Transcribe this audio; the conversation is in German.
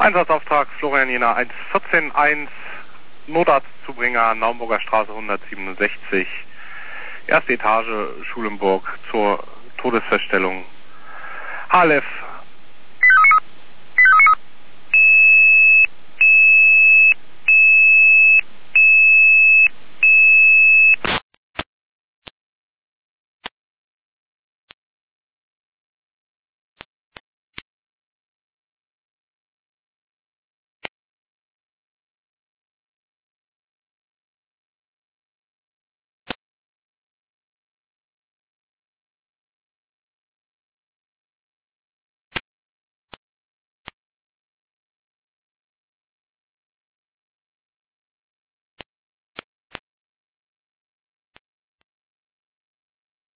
Einsatzauftrag Florian Jena 114.1, Notarztzubringer, Naumburger Straße 167, erste Etage, Schulenburg, zur Todesfeststellung HLF